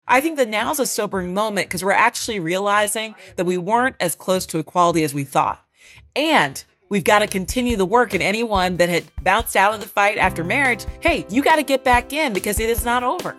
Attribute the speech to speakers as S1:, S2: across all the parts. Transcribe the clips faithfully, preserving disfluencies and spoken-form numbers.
S1: I think that now's a sobering moment because we're actually realizing that we weren't as close to equality as we thought. And we've got to continue the work, and anyone that had bounced out of the fight after marriage, hey, you got to get back in because it is not over.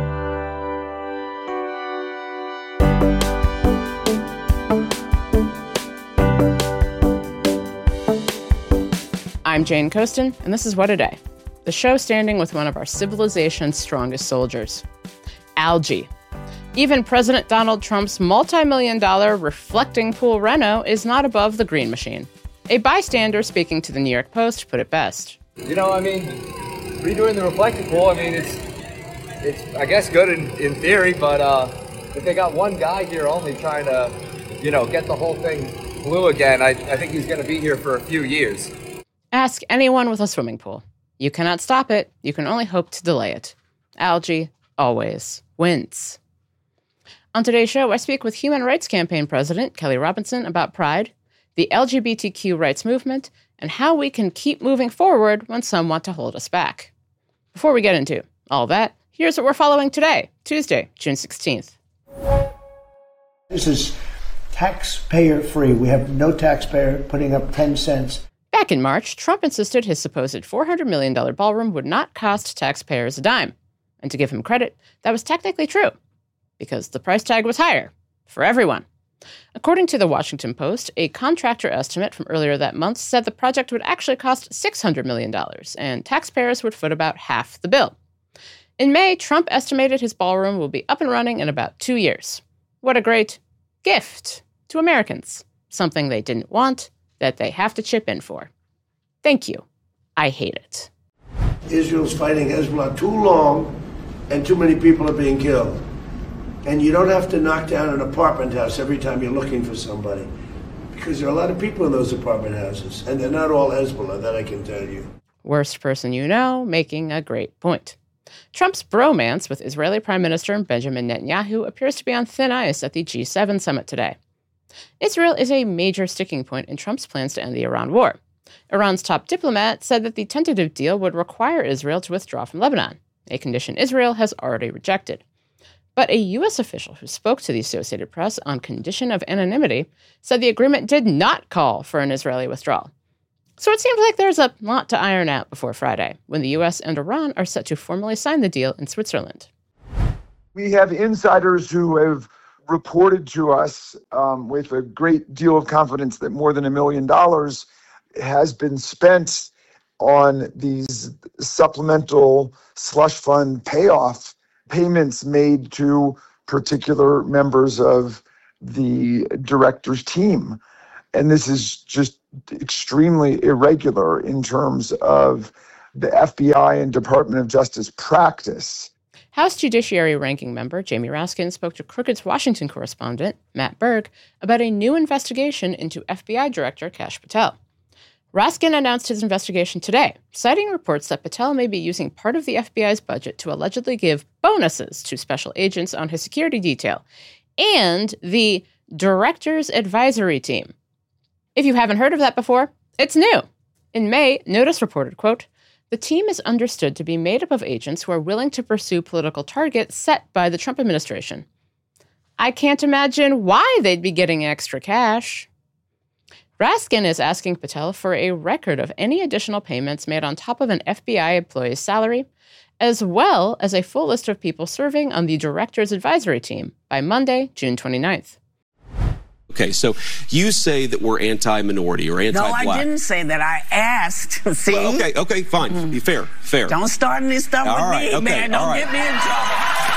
S2: I'm Jane Coaston, and this is What a Day, the show standing with one of our civilization's strongest soldiers, algae. Even President Donald Trump's multi-million dollar reflecting pool reno is not above the green machine. A bystander speaking to the New York Post put it best.
S3: You know, I mean, redoing the reflecting pool, I mean, it's, it's I guess, good in, in theory, but uh, if they got one guy here only trying to, you know, get the whole thing blue again, I, I think he's going to be here for a few years.
S2: Ask anyone with a swimming pool. You cannot stop it. You can only hope to delay it. Algae always wins. On today's show, I speak with Human Rights Campaign President Kelly Robinson about Pride, the L G B T Q rights movement, and how we can keep moving forward when some want to hold us back. Before we get into all that, here's what we're following today, Tuesday, June sixteenth.
S4: This is taxpayer-free. We have no taxpayer putting up ten cents.
S2: Back in March, Trump insisted his supposed four hundred million dollars ballroom would not cost taxpayers a dime. And to give him credit, that was technically true, because the price tag was higher for everyone. According to the Washington Post, a contractor estimate from earlier that month said the project would actually cost six hundred million dollars, and taxpayers would foot about half the bill. In May, Trump estimated his ballroom will be up and running in about two years. What a great gift to Americans, something they didn't want, that they have to chip in for. Thank you. I hate it.
S4: Israel's fighting Hezbollah too long, and too many people are being killed. And you don't have to knock down an apartment house every time you're looking for somebody, because there are a lot of people in those apartment houses, and they're not all Hezbollah, that I can tell you.
S2: Worst person you know, making a great point. Trump's bromance with Israeli Prime Minister Benjamin Netanyahu appears to be on thin ice at the G seven summit today. Israel is a major sticking point in Trump's plans to end the Iran war. Iran's top diplomat said that the tentative deal would require Israel to withdraw from Lebanon, a condition Israel has already rejected. But a U S official who spoke to the Associated Press on condition of anonymity said the agreement did not call for an Israeli withdrawal. So it seems like there's a lot to iron out before Friday, when the U S and Iran are set to formally sign the deal in Switzerland.
S5: We have insiders who have reported to us um, with a great deal of confidence that more than a million dollars has been spent on these supplemental slush fund payoff payments made to particular members of the director's team. And this is just extremely irregular in terms of the F B I and Department of Justice practice.
S2: House Judiciary Ranking Member Jamie Raskin spoke to Crooked's Washington correspondent, Matt Berg, about a new investigation into F B I Director Kash Patel. Raskin announced his investigation today, citing reports that Patel may be using part of the F B I's budget to allegedly give bonuses to special agents on his security detail and the Director's Advisory Team. If you haven't heard of that before, it's new. In May, Notice reported, quote, "The team is understood to be made up of agents who are willing to pursue political targets set by the Trump administration. I can't imagine why they'd be getting extra cash." Raskin is asking Patel for a record of any additional payments made on top of an F B I employee's salary, as well as a full list of people serving on the Director's Advisory Team by Monday, June twenty-ninth.
S6: Okay, so you say that we're anti-minority or anti-black.
S7: No, I didn't say that. I asked. See?
S6: Well, okay, okay, fine. Mm. Fair, fair.
S7: Don't start any stuff
S6: all
S7: with
S6: right,
S7: me,
S6: okay,
S7: man. Don't
S6: right.
S7: get me in trouble.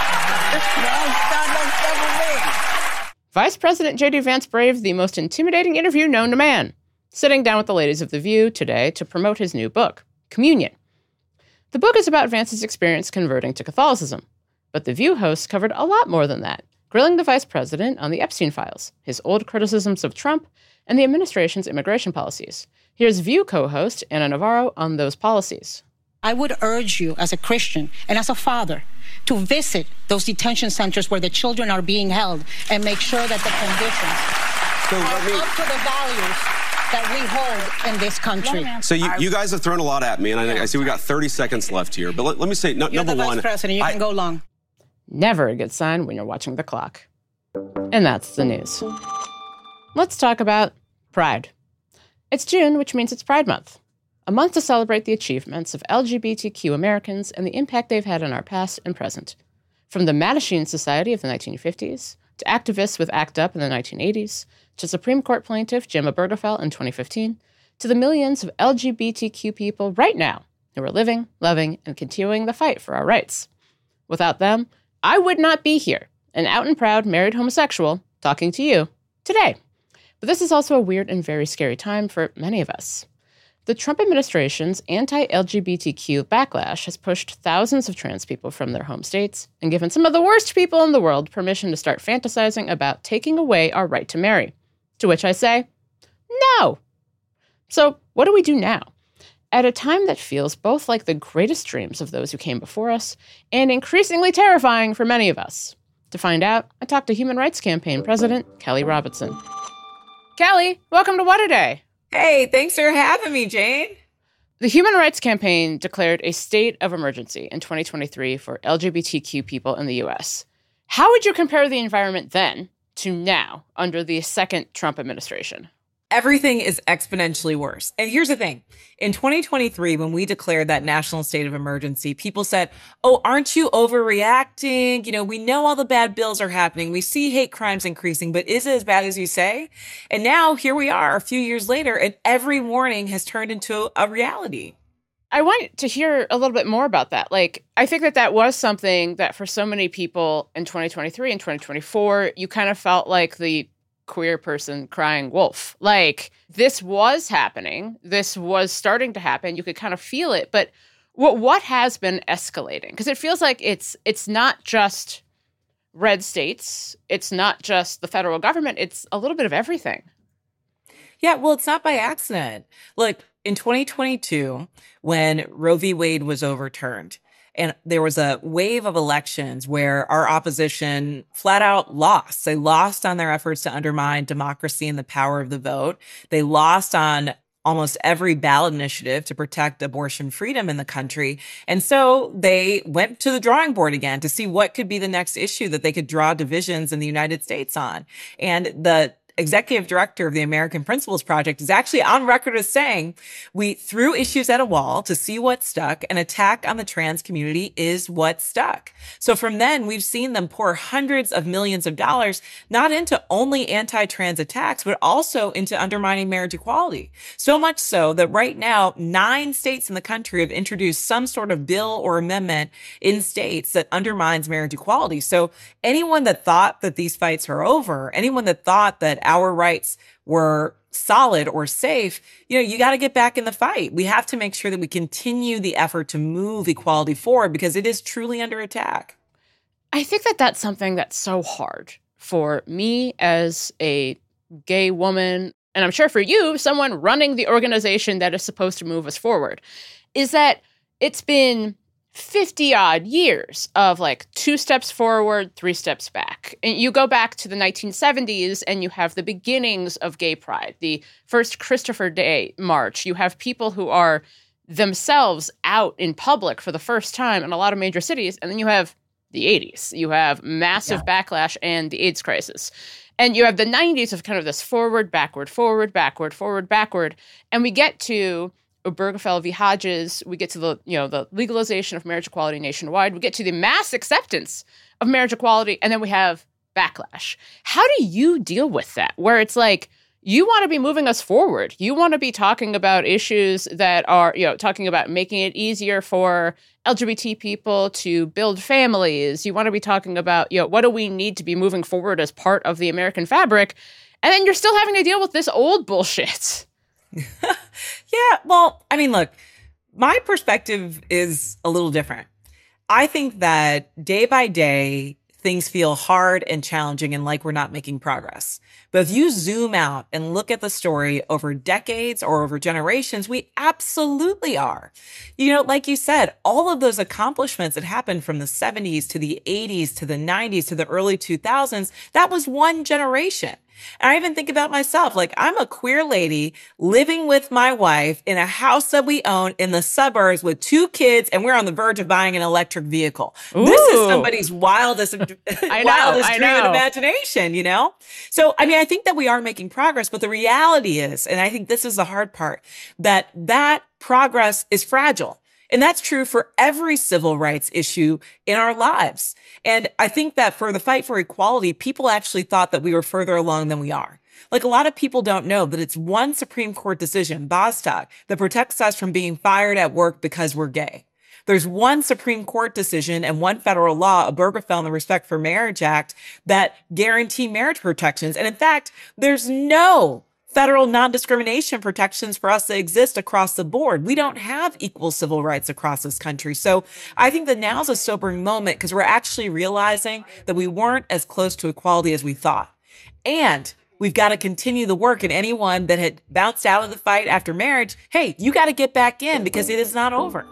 S7: Don't start no stuff with me.
S2: Vice President J D Vance braved the most intimidating interview known to man, sitting down with the ladies of The View today to promote his new book, Communion. The book is about Vance's experience converting to Catholicism, but The View hosts covered a lot more than that, grilling the vice president on the Epstein files, his old criticisms of Trump, and the administration's immigration policies. Here's View co-host Ana Navarro on those policies.
S8: I would urge you as a Christian and as a father to visit those detention centers where the children are being held and make sure that the conditions so, are me... up to the values that we hold in this country.
S6: So you, you guys have thrown a lot at me, and I, I see we got thirty seconds left here. But let, let me say, no,
S8: You're
S6: number
S8: the
S6: one,
S8: vice president. You
S6: I,
S8: can go long.
S2: Never a good sign when you're watching the clock. And that's the news. Let's talk about Pride. It's June, which means it's Pride Month. A month to celebrate the achievements of L G B T Q Americans and the impact they've had on our past and present. From the Mattachine Society of the nineteen fifties, to activists with ACT UP in the nineteen eighties, to Supreme Court plaintiff Jim Obergefell in twenty fifteen, to the millions of L G B T Q people right now who are living, loving, and continuing the fight for our rights. Without them, I would not be here, an out and proud married homosexual, talking to you today. But this is also a weird and very scary time for many of us. The Trump administration's anti-L G B T Q backlash has pushed thousands of trans people from their home states and given some of the worst people in the world permission to start fantasizing about taking away our right to marry. To which I say, no. So what do we do now? At a time that feels both like the greatest dreams of those who came before us and increasingly terrifying for many of us. To find out, I talked to Human Rights Campaign President Kelly Robinson. Kelly, welcome to What A Day.
S1: Hey, thanks for having me, Jane.
S2: The Human Rights Campaign declared a state of emergency in twenty twenty-three for L G B T Q people in the U S. How would you compare the environment then to now under the second Trump administration?
S1: Everything is exponentially worse. And here's the thing. In twenty twenty-three, when we declared that national state of emergency, people said, oh, aren't you overreacting? You know, we know all the bad bills are happening. We see hate crimes increasing, but is it as bad as you say? And now here we are a few years later, and every warning has turned into a reality.
S2: I want to hear a little bit more about that. Like, I think that that was something that for so many people in twenty twenty-three and twenty twenty-four, you kind of felt like the queer person crying wolf. Like, this was happening. This was starting to happen. You could kind of feel it. But what what has been escalating? Because it feels like it's it's not just red states. It's not just the federal government. It's a little bit of everything.
S1: Yeah, well, it's not by accident. Look, in twenty twenty-two, when Roe v. Wade was overturned, and there was a wave of elections where our opposition flat out lost. They lost on their efforts to undermine democracy and the power of the vote. They lost on almost every ballot initiative to protect abortion freedom in the country. And so they went to the drawing board again to see what could be the next issue that they could draw divisions in the United States on. And the executive director of the American Principles Project is actually on record as saying, we threw issues at a wall to see what stuck. An attack on the trans community is what stuck. So from then, we've seen them pour hundreds of millions of dollars, not into only anti-trans attacks, but also into undermining marriage equality. So much so that right now, nine states in the country have introduced some sort of bill or amendment in states that undermines marriage equality. So anyone that thought that these fights are over, anyone that thought that our rights were solid or safe, you know, you got to get back in the fight. We have to make sure that we continue the effort to move equality forward because it is truly under attack.
S2: I think that that's something that's so hard for me as a gay woman, and I'm sure for you, someone running the organization that is supposed to move us forward, is that it's been fifty odd years of like two steps forward, three steps back. And you go back to the nineteen seventies and you have the beginnings of gay pride, the first Christopher Day March. You have people who are themselves out in public for the first time in a lot of major cities. And then you have the eighties. You have massive yeah. backlash and the AIDS crisis. And you have the nineties of kind of this forward, backward, forward, backward, forward, backward. And we get to Obergefell v. Hodges, we get to the, you know, the legalization of marriage equality nationwide, we get to the mass acceptance of marriage equality, and then we have backlash. How do you deal with that? Where it's like, you want to be moving us forward. You want to be talking about issues that are, you know, talking about making it easier for L G B T people to build families. You want to be talking about, you know, what do we need to be moving forward as part of the American fabric? And then you're still having to deal with this old bullshit.
S1: Yeah, well, I mean, look, my perspective is a little different. I think that day by day, things feel hard and challenging and like we're not making progress. But if you zoom out and look at the story over decades or over generations, we absolutely are. You know, like you said, all of those accomplishments that happened from the seventies to the eighties to the nineties to the early two thousands, that was one generation. And I even think about myself, like I'm a queer lady living with my wife in a house that we own in the suburbs with two kids, and we're on the verge of buying an electric vehicle. Ooh. This is somebody's wildest,
S2: I know,
S1: wildest
S2: I
S1: dream and
S2: know.
S1: imagination, you know? So, I mean, I think that we are making progress, but the reality is, and I think this is the hard part, that that progress is fragile. And that's true for every civil rights issue in our lives. And I think that for the fight for equality, people actually thought that we were further along than we are. Like a lot of people don't know that it's one Supreme Court decision, Bostock, that protects us from being fired at work because we're gay. There's one Supreme Court decision and one federal law, Obergefell and the Respect for Marriage Act, that guarantee marriage protections. And in fact, there's no federal non-discrimination protections for us that exist across the board. We don't have equal civil rights across this country. So I think that now's a sobering moment because we're actually realizing that we weren't as close to equality as we thought. And we've got to continue the work. And anyone that had bounced out of the fight after marriage, hey, you got to get back in because it is not over.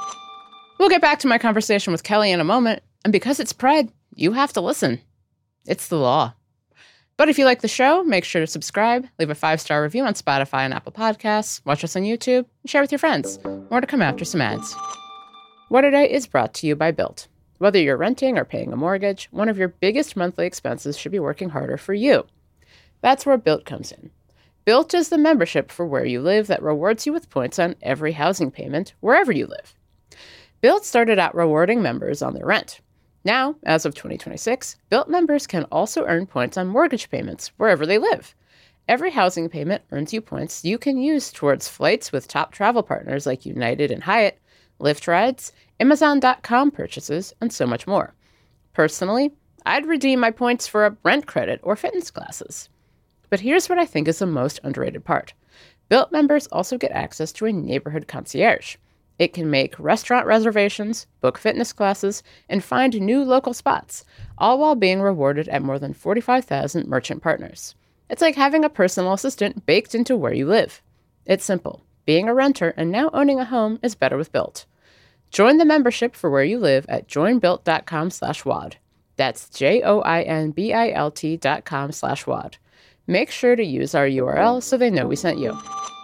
S2: We'll get back to my conversation with Kelly in a moment. And because it's Pride, you have to listen. It's the law. But if you like the show, make sure to subscribe, leave a five-star review on Spotify and Apple Podcasts, watch us on YouTube, and share with your friends. More to come after some ads. What A Day is brought to you by Built. Whether you're renting or paying a mortgage, one of your biggest monthly expenses should be working harder for you. That's where Built comes in. Built is the membership for where you live that rewards you with points on every housing payment, wherever you live. Built started out rewarding members on their rent. Now, as of twenty twenty-six, Built members can also earn points on mortgage payments wherever they live. Every housing payment earns you points you can use towards flights with top travel partners like United and Hyatt, Lyft rides, Amazon dot com purchases, and so much more. Personally, I'd redeem my points for a rent credit or fitness classes. But here's what I think is the most underrated part. Built members also get access to a neighborhood concierge. It can make restaurant reservations, book fitness classes, and find new local spots, all while being rewarded at more than forty-five thousand merchant partners. It's like having a personal assistant baked into where you live. It's simple. Being a renter and now owning a home is better with Built. Join the membership for where you live at join built dot com slash wad. That's J O I N B I L T dot com slash wad. Make sure to use our U R L so they know we sent you.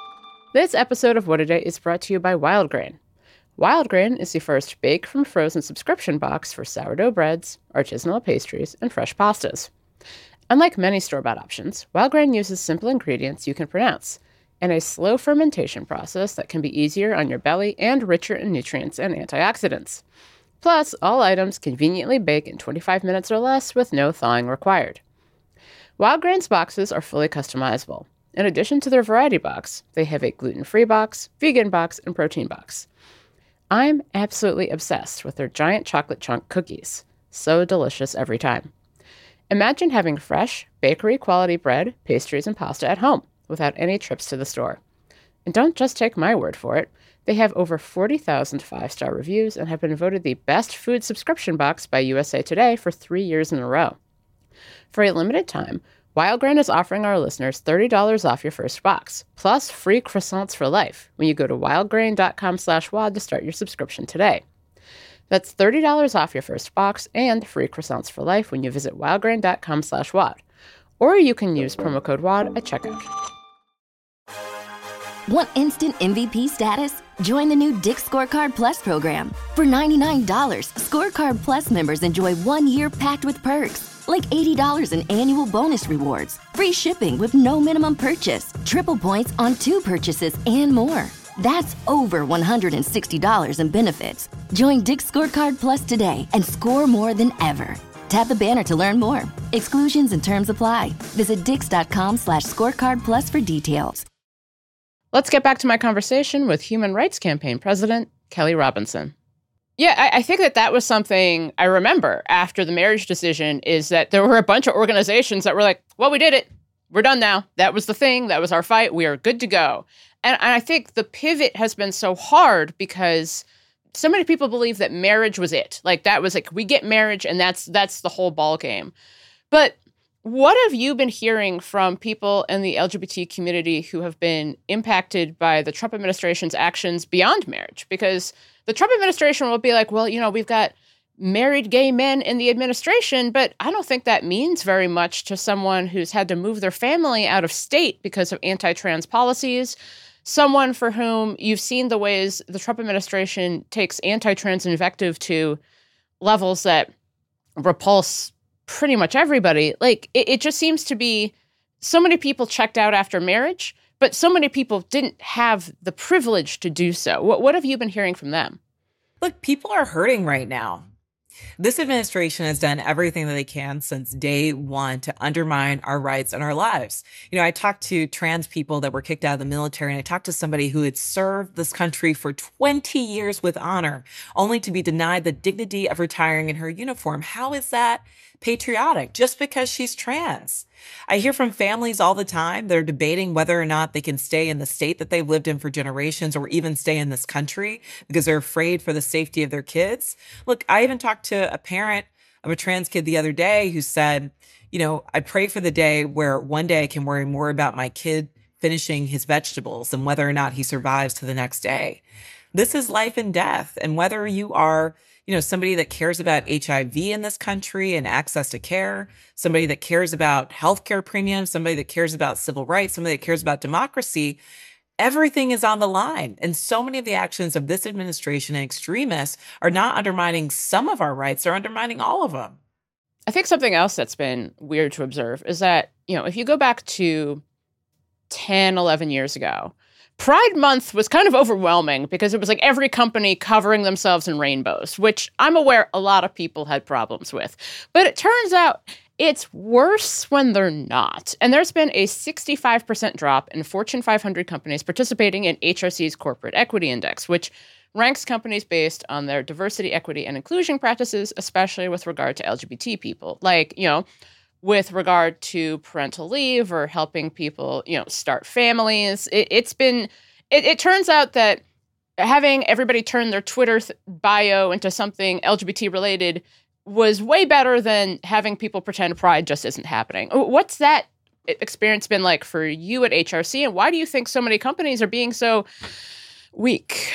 S2: This episode of What A Day is brought to you by Wild Grain. Wild Grain is the first bake from frozen subscription box for sourdough breads, artisanal pastries, and fresh pastas. Unlike many store-bought options, Wild Grain uses simple ingredients you can pronounce and a slow fermentation process that can be easier on your belly and richer in nutrients and antioxidants. Plus, all items conveniently bake in twenty-five minutes or less with no thawing required. Wild Grain's boxes are fully customizable. In addition to their variety box, they have a gluten-free box, vegan box, and protein box. I'm absolutely obsessed with their giant chocolate chunk cookies. So delicious every time. Imagine having fresh, bakery-quality bread, pastries, and pasta at home without any trips to the store. And don't just take my word for it. They have over forty thousand five-star reviews and have been voted the best food subscription box by U S A Today for three years in a row. For a limited time, Wild Grain is offering our listeners thirty dollars off your first box, plus free croissants for life when you go to wild grain dot com slash wad to start your subscription today. That's thirty dollars off your first box and free croissants for life when you visit wild grain dot com slash wad. Or you can use promo code WAD at checkout.
S9: Want instant M V P status? Join the new Dick's Scorecard Plus program. For ninety-nine dollars, Scorecard Plus members enjoy one year packed with perks. Like eighty dollars in annual bonus rewards, free shipping with no minimum purchase, triple points on two purchases, and more. That's over one hundred sixty dollars in benefits. Join Dick's Scorecard Plus today and score more than ever. Tap the banner to learn more. Exclusions and terms apply. Visit dix dot com slash scorecard plus for details.
S2: Let's get back to my conversation with Human Rights Campaign President Kelly Robinson. Yeah, I, I think that that was something I remember after the marriage decision is that there were a bunch of organizations that were like, well, we did it. We're done now. That was the thing. That was our fight. We are good to go. And, and I think the pivot has been so hard because so many people believe that marriage was it. Like that was like, we get marriage and that's that's the whole ball game. But what have you been hearing from people in the L G B T community who have been impacted by the Trump administration's actions beyond marriage? Because the Trump administration will be like, well, you know, we've got married gay men in the administration, but I don't think that means very much to someone who's had to move their family out of state because of anti-trans policies, someone for whom you've seen the ways the Trump administration takes anti-trans invective to levels that repulse pretty much everybody. Like, it, it just seems to be so many people checked out after marriage, but so many people didn't have the privilege to do so. What, what have you been hearing from them?
S1: Look, people are hurting right now. This administration has done everything that they can since day one to undermine our rights and our lives. You know, I talked to trans people that were kicked out of the military, and I talked to somebody who had served this country for twenty years with honor, only to be denied the dignity of retiring in her uniform. How is that patriotic just because she's trans? I hear from families all the time. They're debating whether or not they can stay in the state that they've lived in for generations or even stay in this country because they're afraid for the safety of their kids. Look, I even talked to a parent of a trans kid the other day who said, you know, I pray for the day where one day I can worry more about my kid finishing his vegetables than whether or not he survives to the next day. This is life and death. And whether you are, you know, somebody that cares about H I V in this country and access to care, somebody that cares about healthcare premiums, somebody that cares about civil rights, somebody that cares about democracy, everything is on the line. And so many of the actions of this administration and extremists are not undermining some of our rights, they're undermining all of them.
S2: I think something else that's been weird to observe is that, you know, if you go back to ten, eleven years ago, Pride Month was kind of overwhelming because it was like every company covering themselves in rainbows, which I'm aware a lot of people had problems with. But it turns out it's worse when they're not. And there's been a sixty-five percent drop in Fortune five hundred companies participating in H R C's Corporate Equity Index, which ranks companies based on their diversity, equity, and inclusion practices, especially with regard to L G B T people. Like, you know, with regard to parental leave or helping people, you know, start families. It, it's been, it, it turns out that having everybody turn their Twitter th- bio into something L G B T related was way better than having people pretend Pride just isn't happening. What's that experience been like for you at H R C, and why do you think so many companies are being so weak?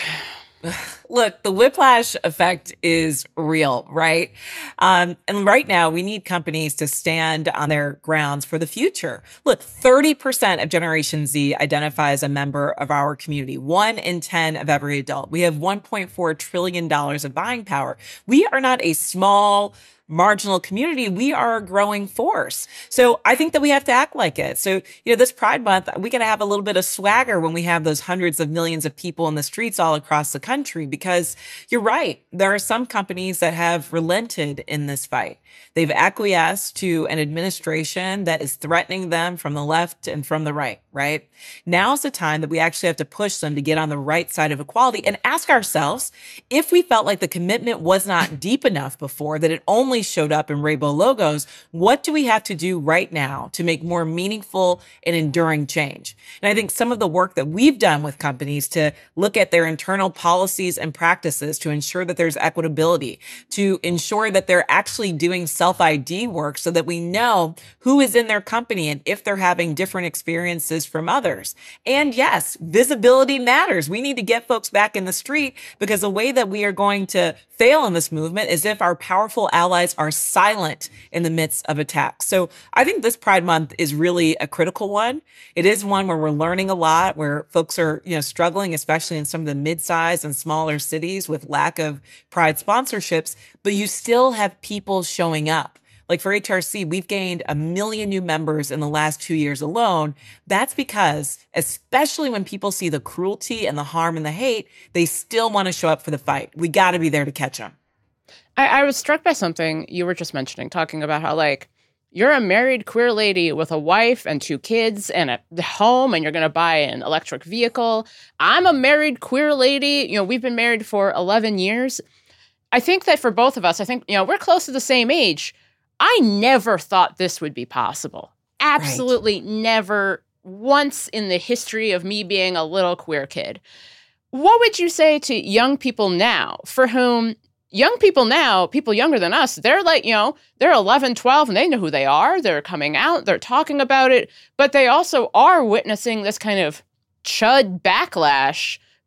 S1: Look, the whiplash effect is real, right? Um, and right now, we need companies to stand on their grounds for the future. Look, thirty percent of Generation Z identify as a member of our community, one in ten of every adult. We have one point four trillion dollars of buying power. We are not a small, marginal community. We are a growing force. So I think that we have to act like it. So, you know, this Pride Month, we got to have a little bit of swagger when we have those hundreds of millions of people in the streets all across the country, because you're right. There are some companies that have relented in this fight. They've acquiesced to an administration that is threatening them from the left and from the right, right? Now's the time that we actually have to push them to get on the right side of equality and ask ourselves if we felt like the commitment was not deep enough before, that it only showed up in rainbow logos. What do we have to do right now to make more meaningful and enduring change? And I think some of the work that we've done with companies to look at their internal policies and practices to ensure that there's equitability, to ensure that they're actually doing self-I D work so that we know who is in their company and if they're having different experiences from others. And yes, visibility matters. We need to get folks back in the street, because the way that we are going to fail in this movement is if our powerful allies are silent in the midst of attacks. So I think this Pride Month is really a critical one. It is one where we're learning a lot, where folks are, you know, struggling, especially in some of the mid-sized and smaller cities with lack of Pride sponsorships, but you still have people showing up. Like for H R C, we've gained a million new members in the last two years alone. That's because, especially when people see the cruelty and the harm and the hate, they still want to show up for the fight. We got to be there to catch them.
S2: I, I was struck by something you were just mentioning, talking about how, like, you're a married queer lady with a wife and two kids and a home, and you're going to buy an electric vehicle. I'm a married queer lady. You know, we've been married for eleven years. I think that for both of us, I think, you know, we're close to the same age. I never thought this would be possible. Absolutely right. Never once in the history of me being a little queer kid. What would you say to young people now, for whom young people now, people younger than us, they're like, you know, they're eleven, twelve, and they know who they are. They're coming out. They're talking about it. But they also are witnessing this kind of chud backlash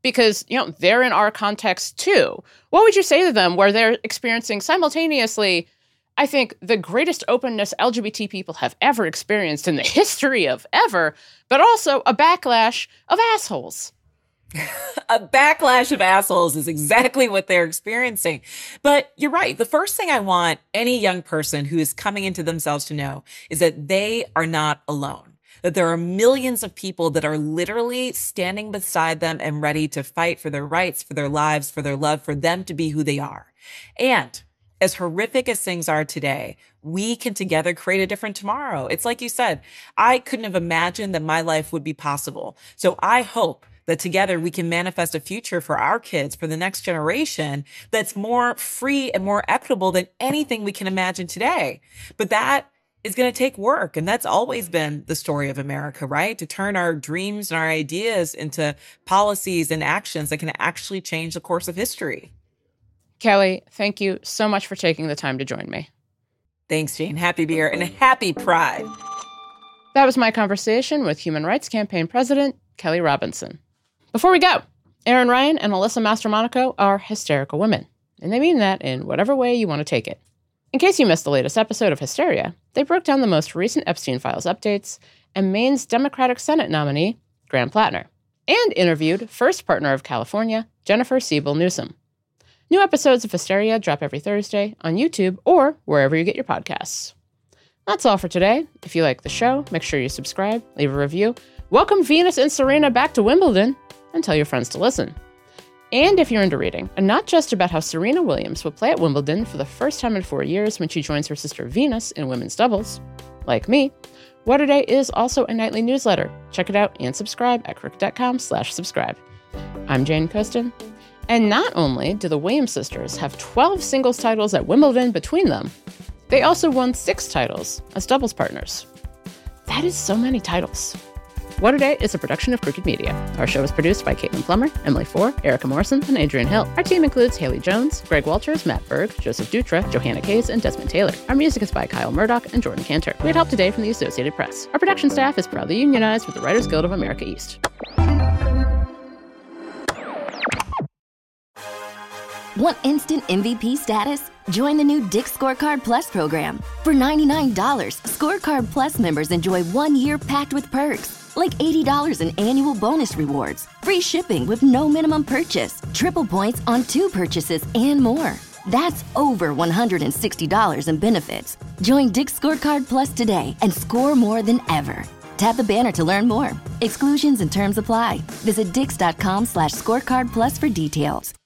S2: because, you know, they're in our context too. What would you say to them where they're experiencing simultaneously, I think, the greatest openness L G B T people have ever experienced in the history of ever, but also a backlash of assholes?
S1: A backlash of assholes is exactly what they're experiencing. But you're right. The first thing I want any young person who is coming into themselves to know is that they are not alone, that there are millions of people that are literally standing beside them and ready to fight for their rights, for their lives, for their love, for them to be who they are. And as horrific as things are today, we can together create a different tomorrow. It's like you said, I couldn't have imagined that my life would be possible. So I hope that together we can manifest a future for our kids, for the next generation, that's more free and more equitable than anything we can imagine today. But that is going to take work. And that's always been the story of America, right? To turn our dreams and our ideas into policies and actions that can actually change the course of history.
S2: Kelly, thank you so much for taking the time to join me.
S1: Thanks, Jane. Happy to be here, and happy Pride.
S2: That was my conversation with Human Rights Campaign President Kelly Robinson. Before we go, Erin Ryan and Alyssa Mastromonaco are hysterical women, and they mean that in whatever way you want to take it. In case you missed the latest episode of Hysteria, they broke down the most recent Epstein Files updates and Maine's Democratic Senate nominee, Graham Plattner, and interviewed first partner of California, Jennifer Siebel Newsom. New episodes of Hysteria drop every Thursday on YouTube or wherever you get your podcasts. That's all for today. If you like the show, make sure you subscribe, leave a review, welcome Venus and Serena back to Wimbledon, and tell your friends to listen. And if you're into reading, and not just about how Serena Williams will play at Wimbledon for the first time in four years when she joins her sister Venus in women's doubles, like me, What A Day is also a nightly newsletter. Check it out and subscribe at crooked.com slash subscribe. I'm Jane Coaston. And not only do the Williams sisters have twelve singles titles at Wimbledon between them, they also won six titles as doubles partners. That is so many titles. What A Day is a production of Crooked Media. Our show is produced by Caitlin Plummer, Emily Four, Erica Morrison, and Adrian Hill. Our team includes Haley Jones, Greg Walters, Matt Berg, Joseph Dutra, Johanna Case, and Desmond Taylor. Our music is by Kyle Murdoch and Jordan Cantor. We had help today from the Associated Press. Our production staff is proudly unionized with the Writers Guild of America East.
S9: Want instant M V P status? Join the new Dick's Scorecard Plus program. For ninety-nine dollars, Scorecard Plus members enjoy one year packed with perks, like eighty dollars in annual bonus rewards, free shipping with no minimum purchase, triple points on two purchases, and more. That's over one hundred sixty dollars in benefits. Join Dick's Scorecard Plus today and score more than ever. Tap the banner to learn more. Exclusions and terms apply. Visit dix.com slash scorecard plus for details.